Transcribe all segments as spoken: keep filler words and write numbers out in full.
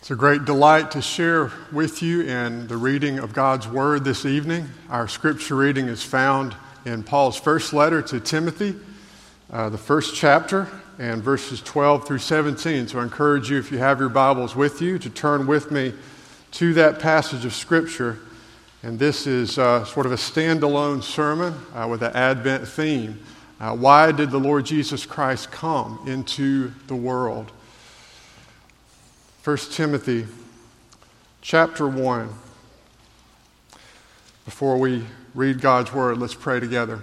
It's a great delight to share with you in the reading of God's Word this evening. Our scripture reading is found in Paul's first letter to Timothy, uh, the first chapter, and verses twelve through seventeen. So I encourage you, if you have your Bibles with you, to turn with me to that passage of Scripture. And this is uh, sort of a standalone sermon uh, with an Advent theme. Uh, why did the Lord Jesus Christ come into the world? First Timothy chapter one. Before we read God's Word, let's pray together.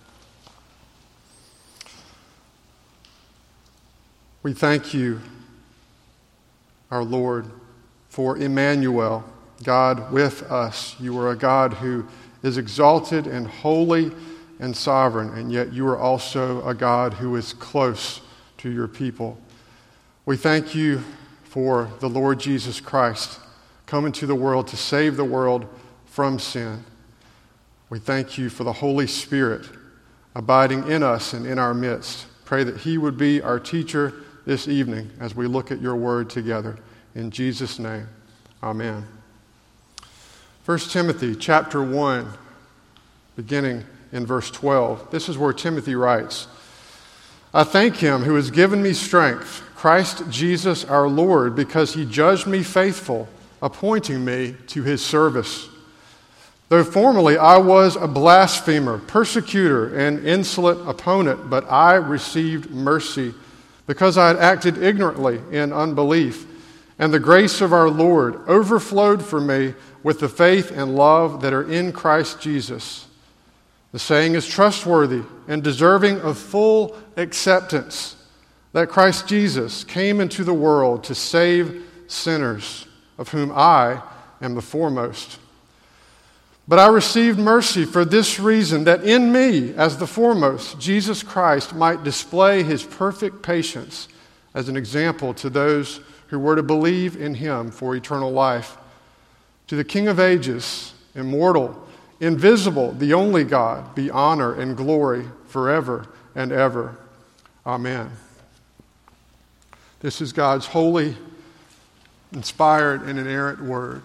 We thank you, our Lord, for Emmanuel, God with us. You are a God who is exalted and holy and sovereign, and yet you are also a God who is close to your people. We thank you for the Lord Jesus Christ coming to the world to save the world from sin. We thank you for the Holy Spirit abiding in us and in our midst. Pray that he would be our teacher this evening as we look at your word together. In Jesus' name, amen. First Timothy chapter one, beginning in verse twelve. This is where Timothy writes, I thank him who has given me strength, Christ Jesus our Lord, because he judged me faithful, appointing me to his service. Though formerly I was a blasphemer, persecutor, and insolent opponent, but I received mercy because I had acted ignorantly in unbelief, and the grace of our Lord overflowed for me with the faith and love that are in Christ Jesus. The saying is trustworthy and deserving of full acceptance, that Christ Jesus came into the world to save sinners, of whom I am the foremost. But I received mercy for this reason, that in me, as the foremost, Jesus Christ might display his perfect patience as an example to those who were to believe in him for eternal life. To the King of ages, immortal, invisible, the only God, be honor and glory forever and ever. Amen. This is God's holy, inspired, and inerrant word.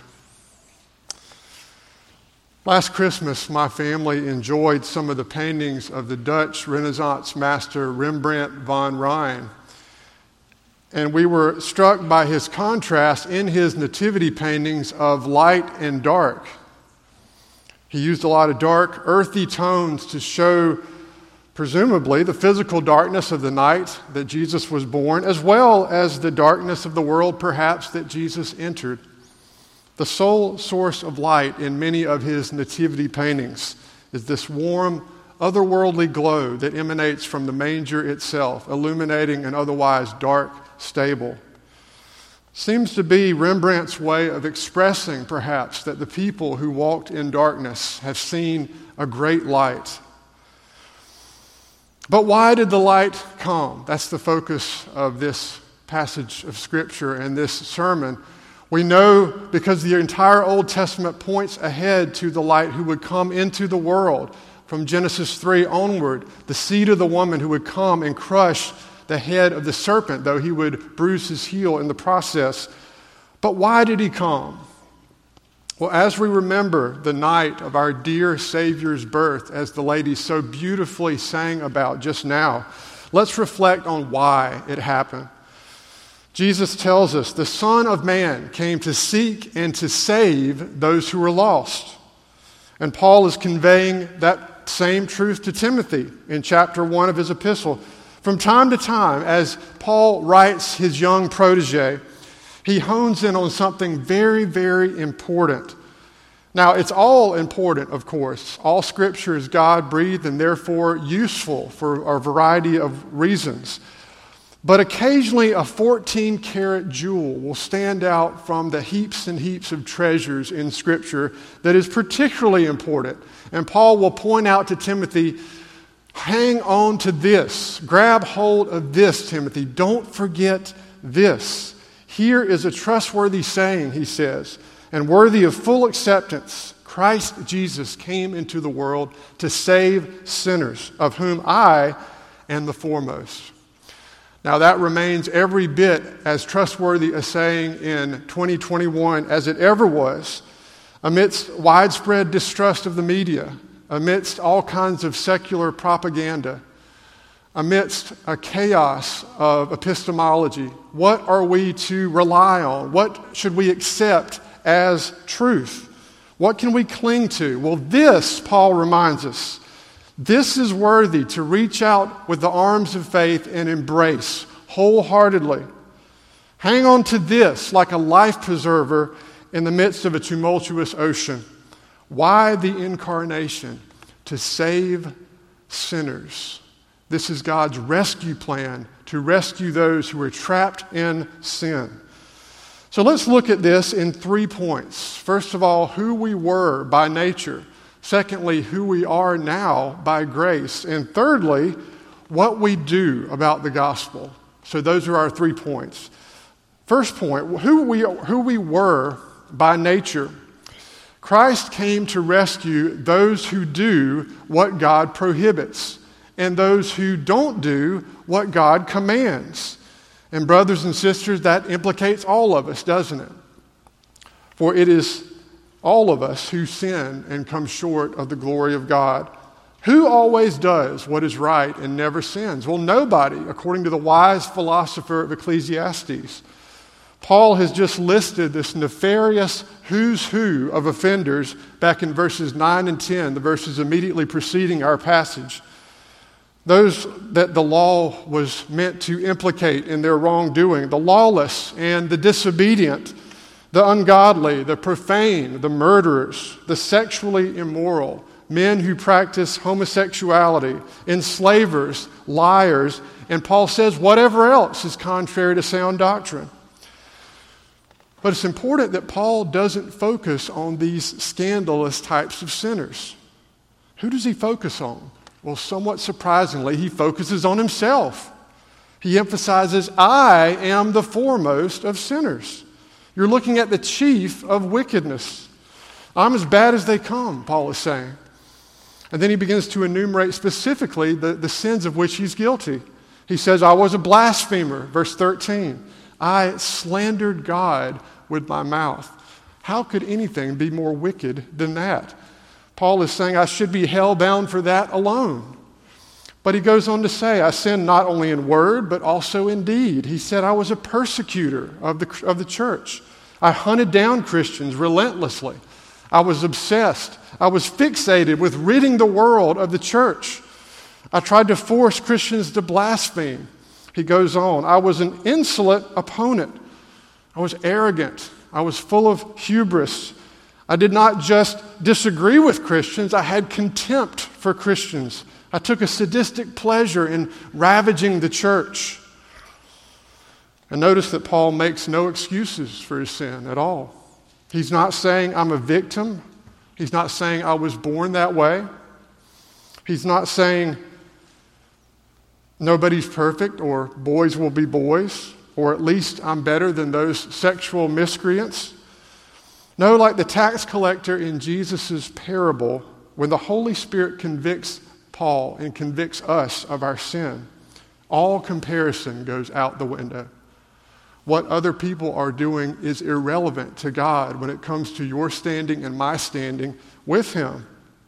Last Christmas, my family enjoyed some of the paintings of the Dutch Renaissance master Rembrandt van Rijn. And we were struck by his contrast in his nativity paintings of light and dark. He used a lot of dark, earthy tones to show, presumably, the physical darkness of the night that Jesus was born, as well as the darkness of the world, perhaps, that Jesus entered. The sole source of light in many of his nativity paintings is this warm, otherworldly glow that emanates from the manger itself, illuminating an otherwise dark stable. Seems to be Rembrandt's way of expressing, perhaps, that the people who walked in darkness have seen a great light. But why did the light come? That's the focus of this passage of Scripture and this sermon. We know because the entire Old Testament points ahead to the light who would come into the world. From Genesis three onward, the seed of the woman who would come and crush the head of the serpent, though he would bruise his heel in the process. But why did he come? Well, as we remember the night of our dear Savior's birth, as the lady so beautifully sang about just now, let's reflect on why it happened. Jesus tells us the Son of Man came to seek and to save those who were lost. And Paul is conveying that same truth to Timothy in chapter one of his epistle. From time to time, as Paul writes his young protege, he hones in on something very, very important. Now, it's all important, of course. All Scripture is God-breathed and therefore useful for a variety of reasons. But occasionally a fourteen-karat jewel will stand out from the heaps and heaps of treasures in Scripture that is particularly important. And Paul will point out to Timothy, hang on to this. Grab hold of this, Timothy. Don't forget this. Here is a trustworthy saying, he says, and worthy of full acceptance. Christ Jesus came into the world to save sinners, of whom I am the foremost. Now that remains every bit as trustworthy a saying in twenty twenty-one as it ever was, amidst widespread distrust of the media, amidst all kinds of secular propaganda, amidst a chaos of epistemology. What are we to rely on? What should we accept as truth? What can we cling to? Well, this, Paul reminds us, this is worthy to reach out with the arms of faith and embrace wholeheartedly. Hang on to this like a life preserver in the midst of a tumultuous ocean. Why the incarnation? To save sinners. This is God's rescue plan to rescue those who are trapped in sin. So let's look at this in three points. First of all, who we were by nature. Secondly, who we are now by grace. And thirdly, what we do about the gospel. So those are our three points. First point, who we, who we were by nature. Christ came to rescue those who do what God prohibits and those who don't do what God commands. And brothers and sisters, that implicates all of us, doesn't it? For it is all of us who sin and come short of the glory of God. Who always does what is right and never sins? Well, nobody, according to the wise philosopher of Ecclesiastes. Paul has just listed this nefarious who's who of offenders back in verses nine and ten, the verses immediately preceding our passage. Those that the law was meant to implicate in their wrongdoing, the lawless and the disobedient, the ungodly, the profane, the murderers, the sexually immoral, men who practice homosexuality, enslavers, liars, and Paul says whatever else is contrary to sound doctrine. But it's important that Paul doesn't focus on these scandalous types of sinners. Who does he focus on? Well, somewhat surprisingly, he focuses on himself. He emphasizes, I am the foremost of sinners. You're looking at the chief of wickedness. I'm as bad as they come, Paul is saying. And then he begins to enumerate specifically the, the sins of which he's guilty. He says, I was a blasphemer, verse thirteen. I slandered God with my mouth. How could anything be more wicked than that? Paul is saying I should be hell-bound for that alone. But he goes on to say, I sinned not only in word, but also in deed. He said I was a persecutor of the, of the church. I hunted down Christians relentlessly. I was obsessed. I was fixated with ridding the world of the church. I tried to force Christians to blaspheme. He goes on, I was an insolent opponent. I was arrogant. I was full of hubris. I did not just disagree with Christians, I had contempt for Christians. I took a sadistic pleasure in ravaging the church. And notice that Paul makes no excuses for his sin at all. He's not saying I'm a victim. He's not saying I was born that way. He's not saying nobody's perfect, or boys will be boys, or at least I'm better than those sexual miscreants. No, like the tax collector in Jesus' parable, when the Holy Spirit convicts Paul and convicts us of our sin, all comparison goes out the window. What other people are doing is irrelevant to God when it comes to your standing and my standing with Him.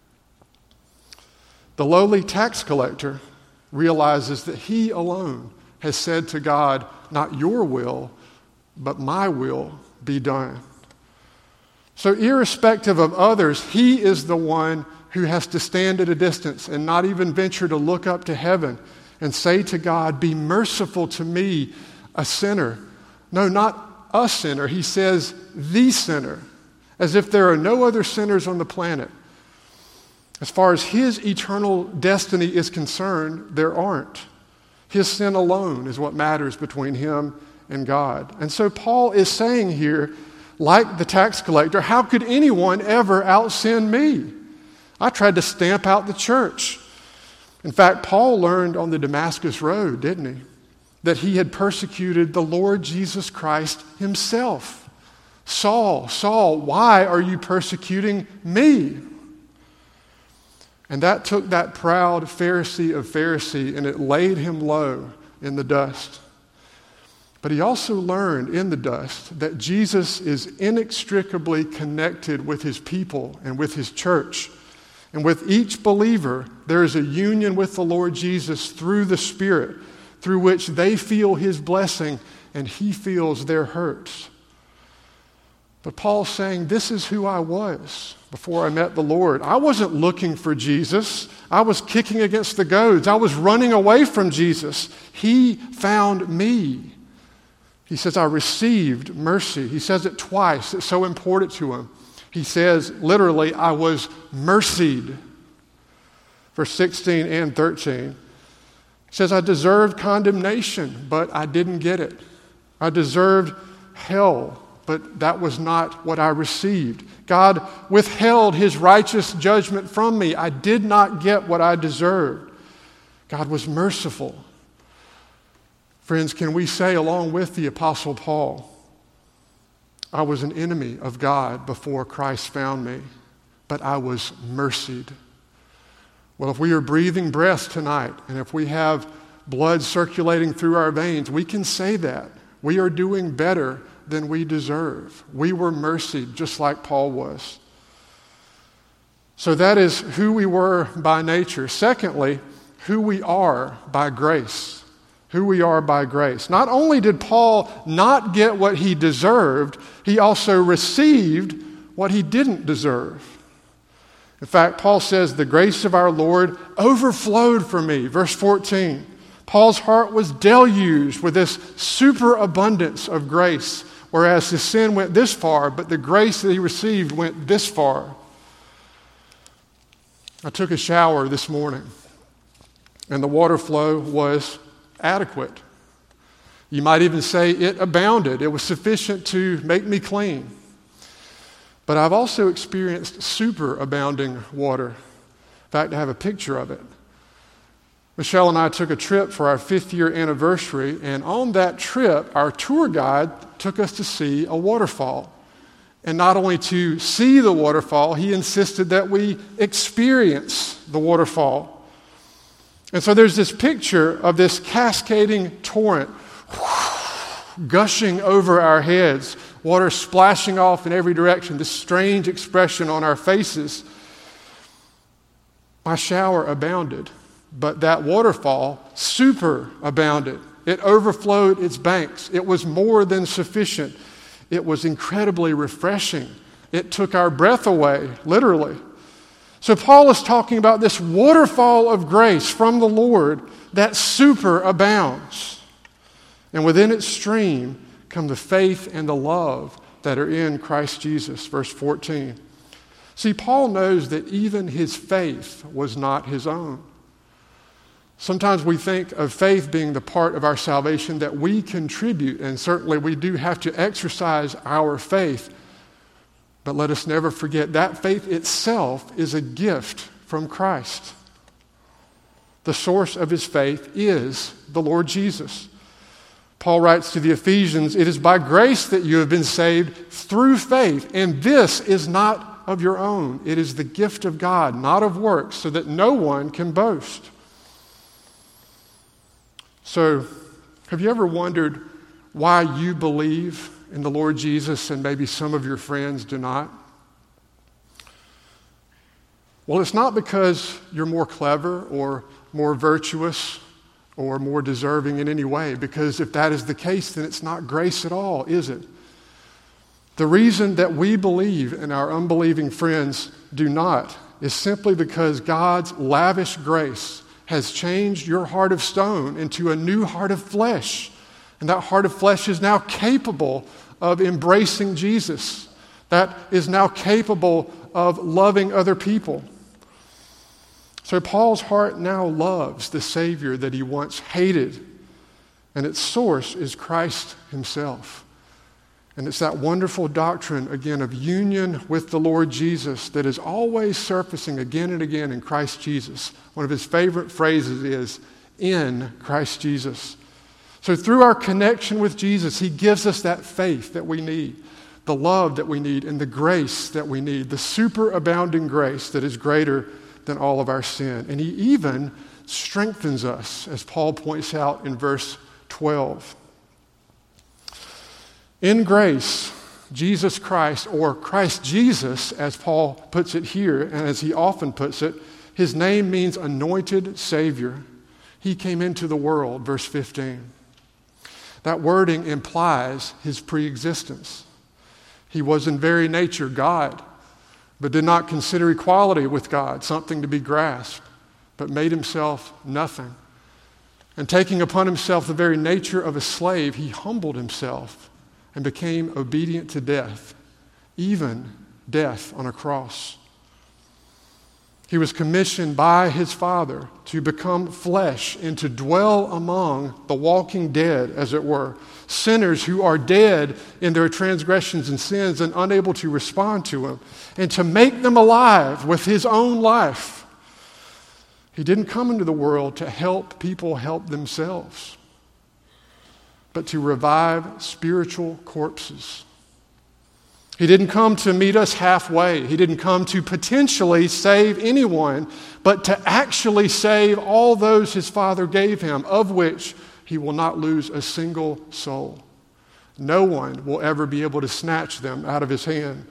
The lowly tax collector realizes that he alone has said to God, not your will, but my will be done. So irrespective of others, he is the one who has to stand at a distance and not even venture to look up to heaven and say to God, be merciful to me, a sinner. No, not a sinner. He says, the sinner, as if there are no other sinners on the planet. As far as his eternal destiny is concerned, there aren't. His sin alone is what matters between him and God. And so Paul is saying here, like the tax collector, how could anyone ever out-sin me? I tried to stamp out the church. In fact, Paul learned on the Damascus Road, didn't he, that he had persecuted the Lord Jesus Christ himself. Saul, Saul, why are you persecuting me? And that took that proud Pharisee of Pharisee and it laid him low in the dust. But he also learned in the dust that Jesus is inextricably connected with his people and with his church. And with each believer, there is a union with the Lord Jesus through the Spirit, through which they feel his blessing and he feels their hurts. But Paul's saying, this is who I was before I met the Lord. I wasn't looking for Jesus. I was kicking against the goads. I was running away from Jesus. He found me. He says, I received mercy. He says it twice. It's so important to him. He says, literally, I was mercied. Verse sixteen and thirteen. He says, I deserved condemnation, but I didn't get it. I deserved hell, but that was not what I received. God withheld his righteous judgment from me. I did not get what I deserved. God was merciful. Friends, can we say along with the Apostle Paul, I was an enemy of God before Christ found me, but I was mercied. Well, if we are breathing breath tonight, and if we have blood circulating through our veins, we can say that. We are doing better than we deserve. We were mercied just like Paul was. So that is who we were by nature. Secondly, who we are by grace. Who we are by grace. Not only did Paul not get what he deserved, he also received what he didn't deserve. In fact, Paul says, the grace of our Lord overflowed for me. Verse fourteen. Paul's heart was deluged with this superabundance of grace, whereas his sin went this far, but the grace that he received went this far. I took a shower this morning, and the water flow was adequate. You might even say it abounded. It was sufficient to make me clean. But I've also experienced superabounding water. In fact, I have a picture of it. Michelle and I took a trip for our fifth year anniversary, and on that trip, our tour guide took us to see a waterfall. And not only to see the waterfall, he insisted that we experience the waterfall. And so there's this picture of this cascading torrent gushing over our heads, water splashing off in every direction, this strange expression on our faces. My shower abounded, but that waterfall superabounded. It overflowed its banks. It was more than sufficient. It was incredibly refreshing. It took our breath away, literally. So Paul is talking about this waterfall of grace from the Lord that superabounds. And within its stream come the faith and the love that are in Christ Jesus. Verse fourteen. See, Paul knows that even his faith was not his own. Sometimes we think of faith being the part of our salvation that we contribute, and certainly we do have to exercise our faith. But let us never forget that faith itself is a gift from Christ. The source of his faith is the Lord Jesus. Paul writes to the Ephesians, it is by grace that you have been saved through faith, and this is not of your own. It is the gift of God, not of works, so that no one can boast. So, have you ever wondered why you believe in the Lord Jesus and maybe some of your friends do not? Well, it's not because you're more clever or more virtuous or more deserving in any way, because if that is the case, then it's not grace at all, is it? The reason that we believe and our unbelieving friends do not is simply because God's lavish grace has changed your heart of stone into a new heart of flesh. And that heart of flesh is now capable of embracing Jesus. That is now capable of loving other people. So Paul's heart now loves the Savior that he once hated. And its source is Christ himself. And it's that wonderful doctrine, again, of union with the Lord Jesus that is always surfacing again and again in Christ Jesus. One of his favorite phrases is, in Christ Jesus. So through our connection with Jesus, he gives us that faith that we need, the love that we need, and the grace that we need, the superabounding grace that is greater than all of our sin. And he even strengthens us, as Paul points out in verse twelve. In grace, Jesus Christ, or Christ Jesus, as Paul puts it here, and as he often puts it, his name means anointed Savior. He came into the world, verse fifteen. That wording implies his preexistence. He was in very nature God, but did not consider equality with God something to be grasped, but made himself nothing. And taking upon himself the very nature of a slave, he humbled himself and became obedient to death, even death on a cross. He was commissioned by his Father to become flesh and to dwell among the walking dead, as it were, sinners who are dead in their transgressions and sins and unable to respond to him, and to make them alive with his own life. He didn't come into the world to help people help themselves, but to revive spiritual corpses. He didn't come to meet us halfway. He didn't come to potentially save anyone, but to actually save all those his Father gave him, of which he will not lose a single soul. No one will ever be able to snatch them out of his hand.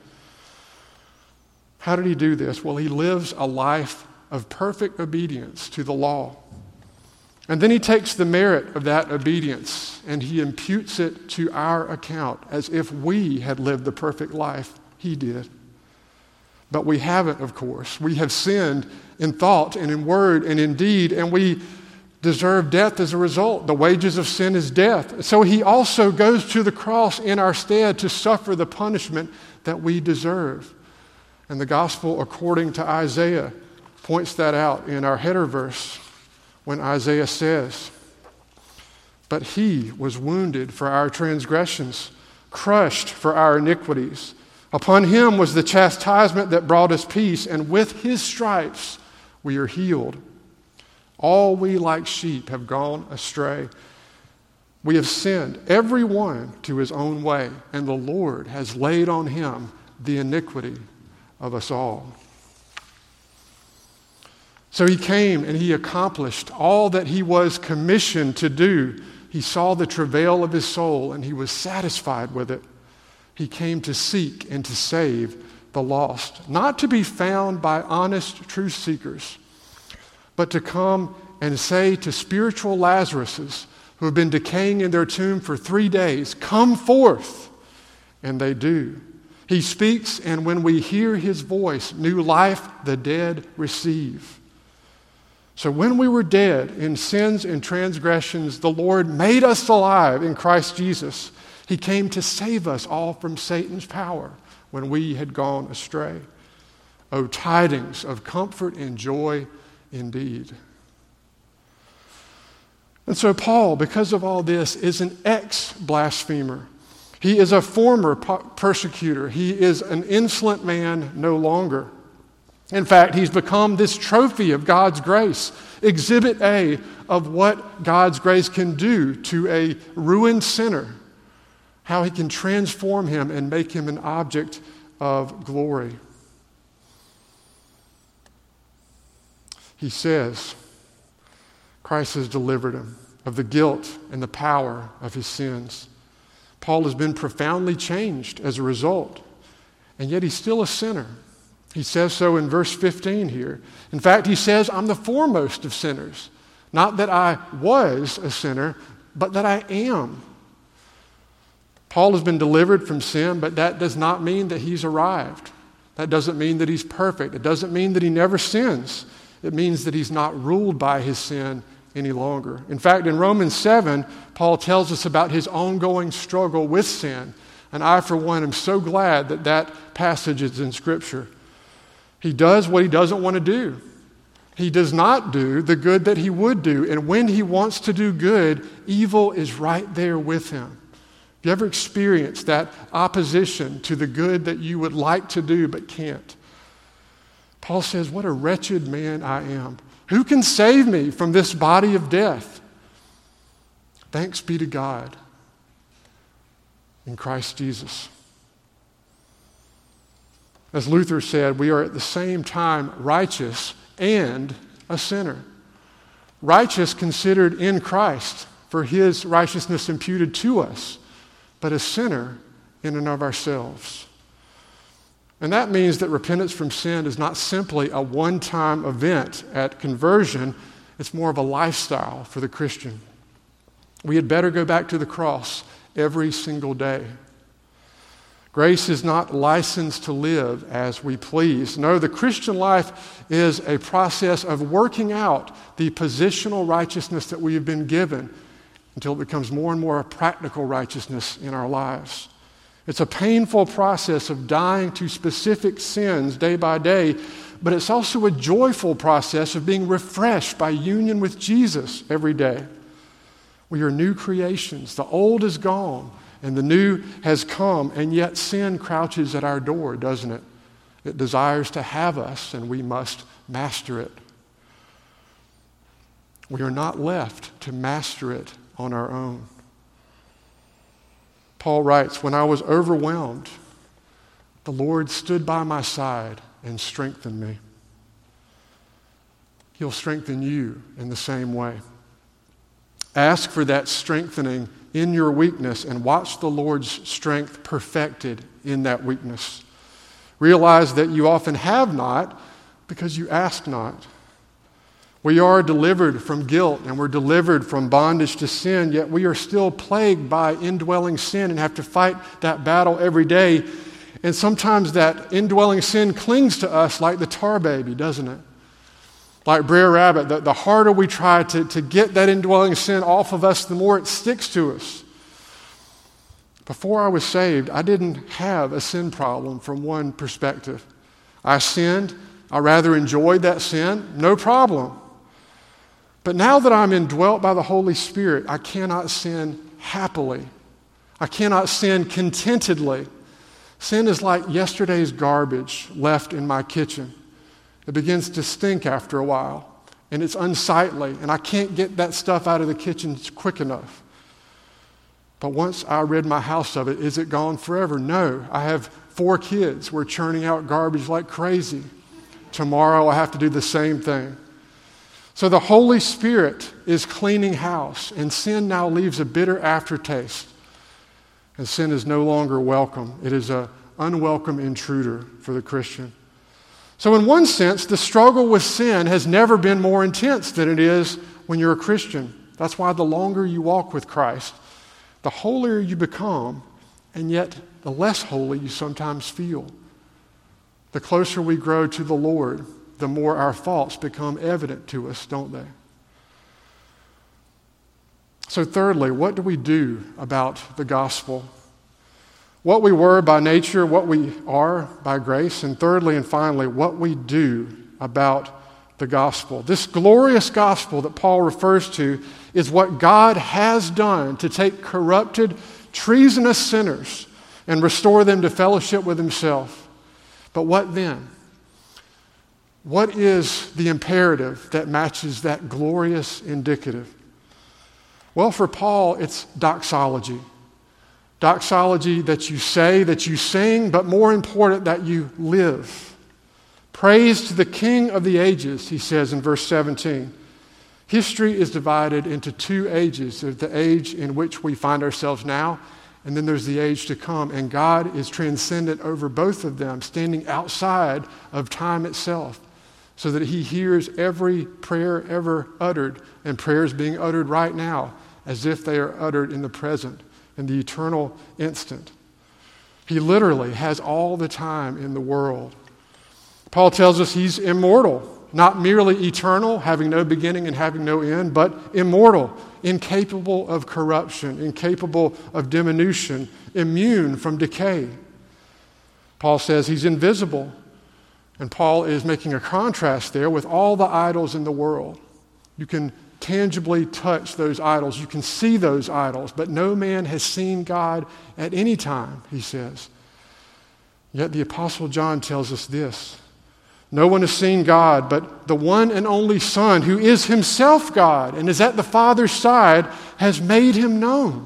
How did he do this? Well, he lives a life of perfect obedience to the law. And then he takes the merit of that obedience and he imputes it to our account as if we had lived the perfect life he did. But we haven't, of course. We have sinned in thought and in word and in deed, and we deserve death as a result. The wages of sin is death. So he also goes to the cross in our stead to suffer the punishment that we deserve. And the gospel, according to Isaiah, points that out in our header verse when Isaiah says, "But he was wounded for our transgressions, crushed for our iniquities. Upon him was the chastisement that brought us peace, and with his stripes we are healed. All we like sheep have gone astray. We have sinned, every one to his own way, and the Lord has laid on him the iniquity of us all." So he came and he accomplished all that he was commissioned to do. He saw the travail of his soul and he was satisfied with it. He came to seek and to save the lost, not to be found by honest truth seekers, but to come and say to spiritual Lazaruses who have been decaying in their tomb for three days, "Come forth," and they do. He speaks, and when we hear his voice, new life the dead receive. So when we were dead in sins and transgressions, the Lord made us alive in Christ Jesus. He came to save us all from Satan's power when we had gone astray. Oh, tidings of comfort and joy indeed. And so Paul, because of all this, is an ex-blasphemer. He is a former persecutor. He is an insolent man no longer. In fact, he's become this trophy of God's grace, exhibit A of what God's grace can do to a ruined sinner, how he can transform him and make him an object of glory. He says, Christ has delivered him of the guilt and the power of his sins. Paul has been profoundly changed as a result, and yet he's still a sinner. He says so in verse fifteen here. In fact, he says, "I'm the foremost of sinners. Not that I was a sinner, but that I am." Paul has been delivered from sin, but that does not mean that he's arrived. That doesn't mean that he's perfect. It doesn't mean that he never sins. It means that he's not ruled by his sin any longer. In fact, in Romans seven, Paul tells us about his ongoing struggle with sin. And I, for one, am so glad that that passage is in Scripture. He does what he doesn't want to do. He does not do the good that he would do. And when he wants to do good, evil is right there with him. Have you ever experienced that opposition to the good that you would like to do but can't? Paul says, "What a wretched man I am. Who can save me from this body of death?" Thanks be to God in Christ Jesus. As Luther said, we are at the same time righteous and a sinner. Righteous considered in Christ for his righteousness imputed to us, but a sinner in and of ourselves. And that means that repentance from sin is not simply a one-time event at conversion. It's more of a lifestyle for the Christian. We had better go back to the cross every single day. Grace is not licensed to live as we please. No, the Christian life is a process of working out the positional righteousness that we have been given until it becomes more and more a practical righteousness in our lives. It's a painful process of dying to specific sins day by day, but it's also a joyful process of being refreshed by union with Jesus every day. We are new creations. The old is gone and the new has come, and yet sin crouches at our door, doesn't it? It desires to have us, and we must master it. We are not left to master it on our own. Paul writes, "When I was overwhelmed, the Lord stood by my side and strengthened me." He'll strengthen you in the same way. Ask for that strengthening in your weakness and watch the Lord's strength perfected in that weakness. Realize that you often have not because you ask not. We are delivered from guilt and we're delivered from bondage to sin, yet we are still plagued by indwelling sin and have to fight that battle every day. And sometimes that indwelling sin clings to us like the tar baby, doesn't it? Like Brer Rabbit, the, the harder we try to, to get that indwelling sin off of us, the more it sticks to us. Before I was saved, I didn't have a sin problem from one perspective. I sinned. I rather enjoyed that sin. No problem. But now that I'm indwelt by the Holy Spirit, I cannot sin happily. I cannot sin contentedly. Sin is like yesterday's garbage left in my kitchen. It begins to stink after a while, and it's unsightly, and I can't get that stuff out of the kitchen quick enough. But once I rid my house of it, is it gone forever? No. I have four kids. We're churning out garbage like crazy. Tomorrow I have to do the same thing. So the Holy Spirit is cleaning house, and sin now leaves a bitter aftertaste. And sin is no longer welcome. It is an unwelcome intruder for the Christian. So in one sense, the struggle with sin has never been more intense than it is when you're a Christian. That's why the longer you walk with Christ, the holier you become, and yet the less holy you sometimes feel. The closer we grow to the Lord, the more our faults become evident to us, don't they? So thirdly, what do we do about the gospel? What we were by nature, what we are by grace, and thirdly and finally, what we do about the gospel. This glorious gospel that Paul refers to is what God has done to take corrupted, treasonous sinners and restore them to fellowship with himself. But what then? What is the imperative that matches that glorious indicative? Well, for Paul, it's doxology. Doxology that you say, that you sing, but more important, that you live. Praise to the King of the ages, he says in verse seventeen. History is divided into two ages. There's the age in which we find ourselves now, and then there's the age to come. And God is transcendent over both of them, standing outside of time itself, so that he hears every prayer ever uttered, and prayers being uttered right now, as if they are uttered in the present, in the eternal instant. He literally has all the time in the world. Paul tells us he's immortal, not merely eternal, having no beginning and having no end, but immortal, incapable of corruption, incapable of diminution, immune from decay. Paul says he's invisible, and Paul is making a contrast there with all the idols in the world. You can tangibly touch those idols. You can see those idols, but no man has seen God at any time, he says. Yet the Apostle John tells us this: no one has seen God, but the one and only Son, who is himself God and is at the Father's side, has made him known.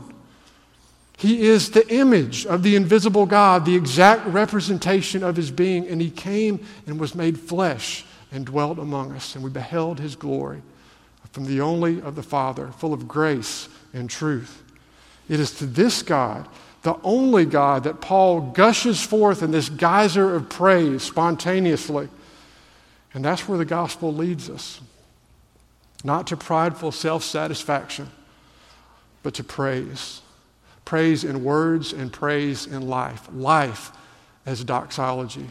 He is the image of the invisible God, the exact representation of his being, and he came and was made flesh and dwelt among us, and we beheld his glory from the only of the Father, full of grace and truth. It is to this God the only God that Paul gushes forth in this geyser of praise spontaneously. And that's where the gospel leads us. Not to prideful self-satisfaction, but to praise. Praise in words and praise in life. Life as doxology.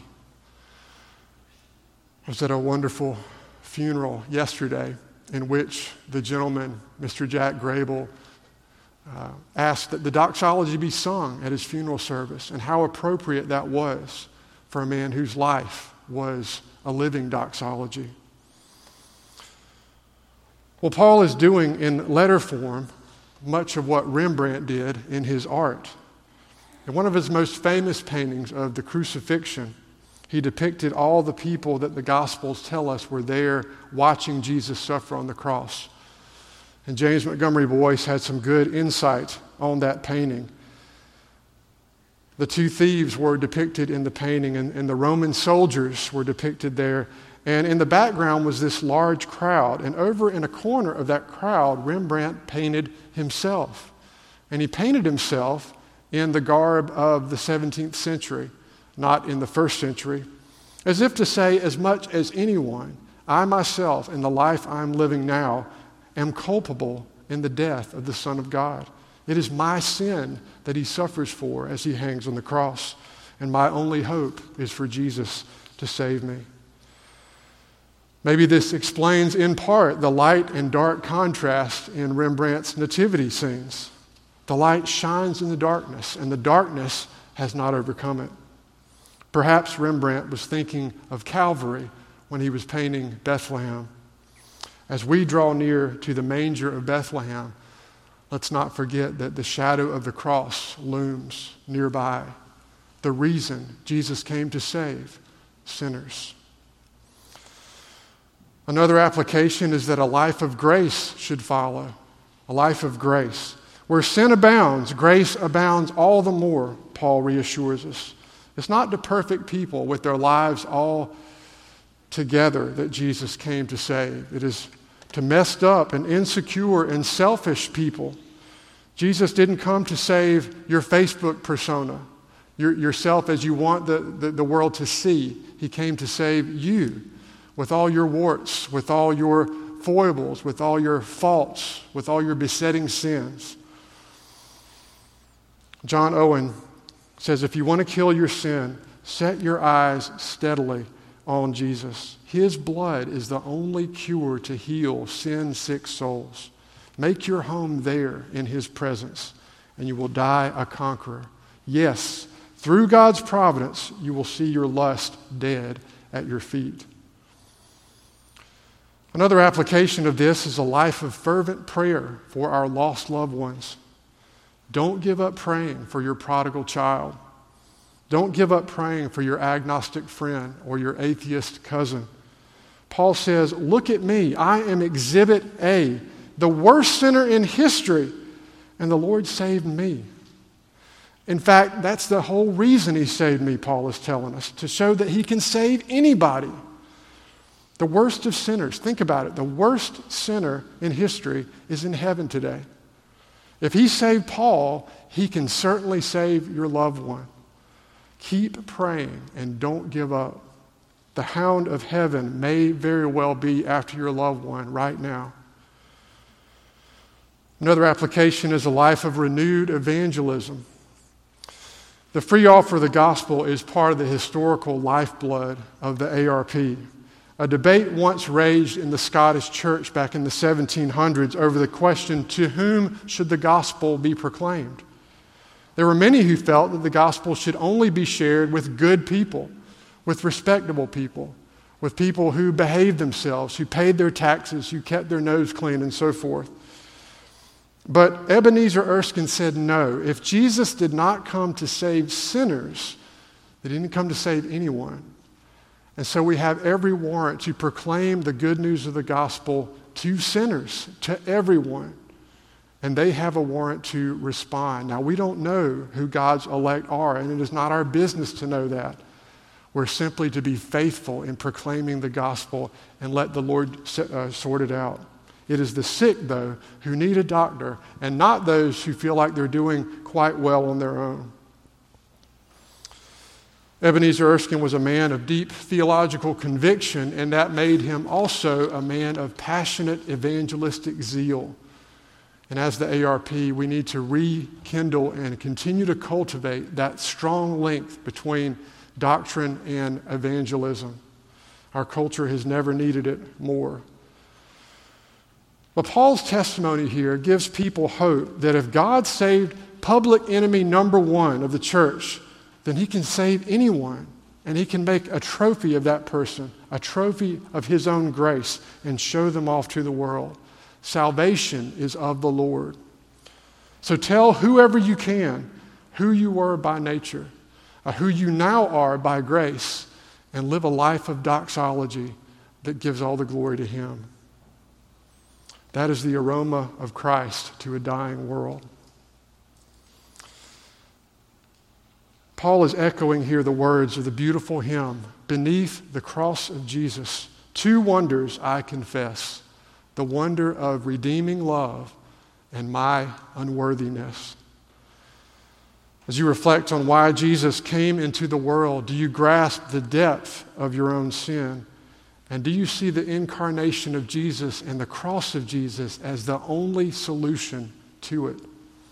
I was at a wonderful funeral yesterday in which the gentleman, Mister Jack Grable, uh, asked that the doxology be sung at his funeral service, and how appropriate that was for a man whose life was a living doxology. Well, Paul is doing in letter form much of what Rembrandt did in his art. In one of his most famous paintings of the crucifixion, he depicted all the people that the Gospels tell us were there watching Jesus suffer on the cross. And James Montgomery Boyce had some good insight on that painting. The two thieves were depicted in the painting, and, and the Roman soldiers were depicted there. And in the background was this large crowd. And over in a corner of that crowd, Rembrandt painted himself. And he painted himself in the garb of the seventeenth century, not in the first century, as if to say, as much as anyone, I myself, in the life I'm living now, am culpable in the death of the Son of God. It is my sin that he suffers for as he hangs on the cross, and my only hope is for Jesus to save me. Maybe this explains in part the light and dark contrast in Rembrandt's nativity scenes. The light shines in the darkness, and the darkness has not overcome it. Perhaps Rembrandt was thinking of Calvary when he was painting Bethlehem. As we draw near to the manger of Bethlehem, let's not forget that the shadow of the cross looms nearby. The reason Jesus came to save sinners. Another application is that a life of grace should follow. A life of grace. Where sin abounds, grace abounds all the more, Paul reassures us. It's not the perfect people with their lives all together that Jesus came to save. It is to messed up and insecure and selfish people. Jesus didn't come to save your Facebook persona, your, yourself as you want the, the, the world to see. He came to save you with all your warts, with all your foibles, with all your faults, with all your besetting sins. John Owen says, if you want to kill your sin, set your eyes steadily on Jesus. His blood is the only cure to heal sin-sick souls. Make your home there in his presence, and you will die a conqueror. Yes, through God's providence, you will see your lust dead at your feet. Another application of this is a life of fervent prayer for our lost loved ones. Don't give up praying for your prodigal child. Don't give up praying for your agnostic friend or your atheist cousin. Paul says, look at me. I am exhibit A, the worst sinner in history, and the Lord saved me. In fact, that's the whole reason he saved me, Paul is telling us, to show that he can save anybody. The worst of sinners, think about it, the worst sinner in history is in heaven today. If he saved Paul, he can certainly save your loved one. Keep praying and don't give up. The hound of heaven may very well be after your loved one right now. Another application is a life of renewed evangelism. The free offer of the gospel is part of the historical lifeblood of the A R P. A debate once raged in the Scottish church back in the seventeen hundreds over the question, to whom should the gospel be proclaimed? There were many who felt that the gospel should only be shared with good people, with respectable people, with people who behaved themselves, who paid their taxes, who kept their nose clean, and so forth. But Ebenezer Erskine said no. If Jesus did not come to save sinners, he didn't come to save anyone. And so we have every warrant to proclaim the good news of the gospel to sinners, to everyone. And they have a warrant to respond. Now, we don't know who God's elect are, and it is not our business to know that. We're simply to be faithful in proclaiming the gospel and let the Lord uh, sort it out. It is the sick, though, who need a doctor, and not those who feel like they're doing quite well on their own. Ebenezer Erskine was a man of deep theological conviction, and that made him also a man of passionate evangelistic zeal. And as the A R P, we need to rekindle and continue to cultivate that strong link between doctrine and evangelism. Our culture has never needed it more. But Paul's testimony here gives people hope that if God saved public enemy number one of the church, then he can save anyone, and he can make a trophy of that person, a trophy of his own grace, and show them off to the world. Salvation is of the Lord. So tell whoever you can who you were by nature, uh, who you now are by grace, and live a life of doxology that gives all the glory to him. That is the aroma of Christ to a dying world. Paul is echoing here the words of the beautiful hymn, "Beneath the cross of Jesus, two wonders I confess, the wonder of redeeming love and my unworthiness." As you reflect on why Jesus came into the world, do you grasp the depth of your own sin? And do you see the incarnation of Jesus and the cross of Jesus as the only solution to it?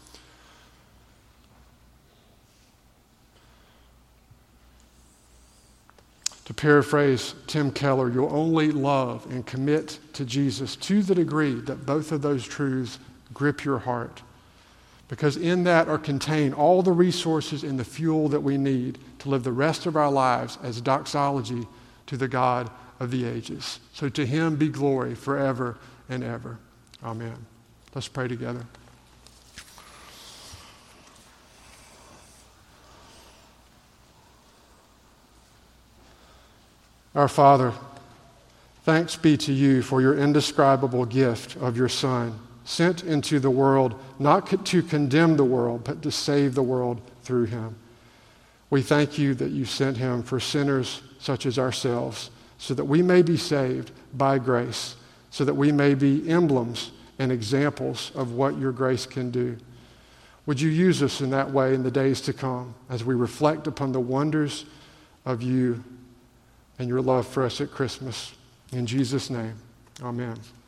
To paraphrase Tim Keller, you'll only love and commit to Jesus to the degree that both of those truths grip your heart. Because in that are contained all the resources and the fuel that we need to live the rest of our lives as doxology to the God of the ages. So to him be glory forever and ever. Amen. Let's pray together. Our Father, thanks be to you for your indescribable gift of your Son, sent into the world not to condemn the world, but to save the world through him. We thank you that you sent him for sinners such as ourselves, so that we may be saved by grace, so that we may be emblems and examples of what your grace can do. Would you use us in that way in the days to come as we reflect upon the wonders of you and your love for us at Christmas. In Jesus' name, amen.